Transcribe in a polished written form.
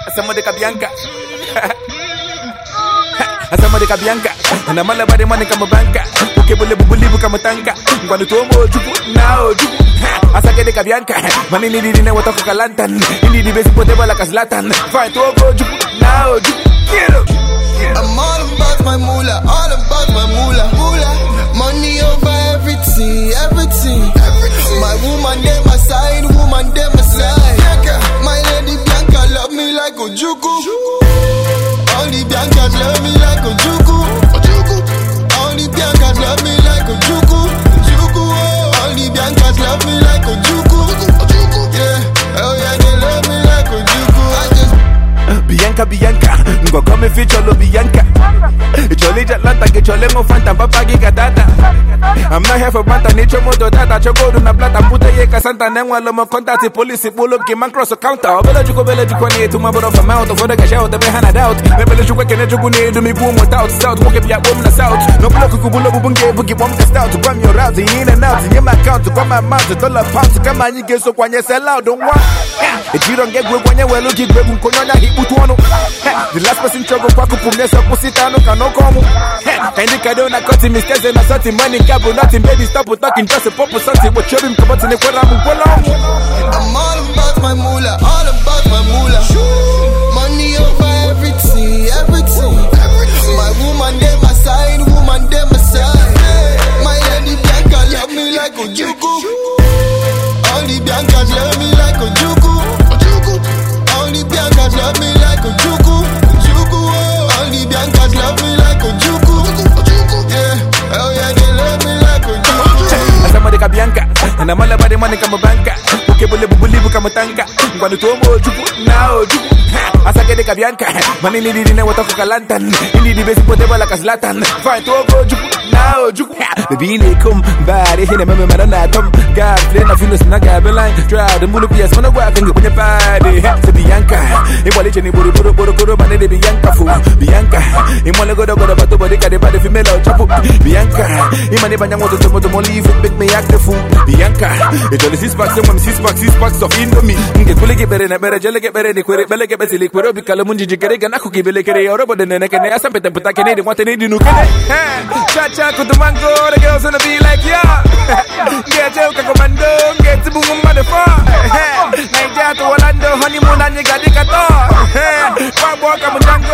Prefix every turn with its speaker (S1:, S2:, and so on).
S1: Asama de Cabianca. Asama de Cabianca. And I'm all about the money come banka. Okay, believe come tanka. When you told me now, Asake de Cabianca. Money needed in what of Calantan. In the basic whatever like a Zlatan. Fight to go now.
S2: I'm all about my moolah, all about my moolah. Money over everything, everything. My woman there my side, woman there my side. My lady Bianca love me like Ojuku. Only Bianca love me like Ojuku. Only Bianca love me like Ojuku. Only Bianca love me like Ojuku. Yeah, oh yeah, they love me like Ojuku.
S1: Bianca, go come feature lo Bianca. Chole Atlanta, que chole mo fanta, papa giga data. I'm not here for banta, nature moto data. Chogo do na plata, puta yeka santa, nengwa lo mo contact police, pull up, man cross the counter. Bela juko ne, to my brother from out, of the cash out, the behind a doubt. Bela juko kene juko ne, do me boom without stout, walk up ya boom na south. No block kubulo bubunge, boogie bomb the stout, to come your route, in and out, in my account, to come my mouth, $1 pounds, to come and you get so when you sell out, don't want. If you don't get good when you well, look at Greg Konya, he put one. The last person trouble, Paco Pumesa, Pusitano, cano como. And the Cadona cut him, mistakes and assaulting money, cabo, nothing, baby, stop talking, just a purpose, something, what you're in, come out in the Quaramu.
S2: I'm all about my moolah, all about my moolah. Money over everything, everything. My woman there my side, woman there my side. My lady Bianca love me like Ojuku. Only Bianca love me like Ojuku. Only Bianca love me like Ojuku. Only Bianca love me like Ojuku. Yeah, oh yeah, they love me like Ojuku.
S1: Asama de Cabianca. And I'm all about the money come banka. Okay, believe come tanka. When you told me now, Asake de Cabianca. Money needed in what of Calantan. In the basic whatever like a Zlatan. Fight to go now, baby, they come bad. They never remember that Tom. God, playing a few snaga beline. Try the Mulupias, when I work and get party. To Bianca, in Walichi, Buru, but they Bianca fool. Bianca, in Monaco, but the body got the female chapu. Bianca, in Manibana was to leave it, make me act the fool. Bianca, it's only 6 packs of Indomie. Get fully get better, better, jelly get better, better get better, liquid, Calamunji, Ganaku, Belekere, or about the neck and I something put a Canadian, what they need to know. Cha to the mango, the girls gonna be like, yeah. Get your commando, get the boom motherfucker. Nigeria to Orlando, honeymoon, and you got the car. Walk up and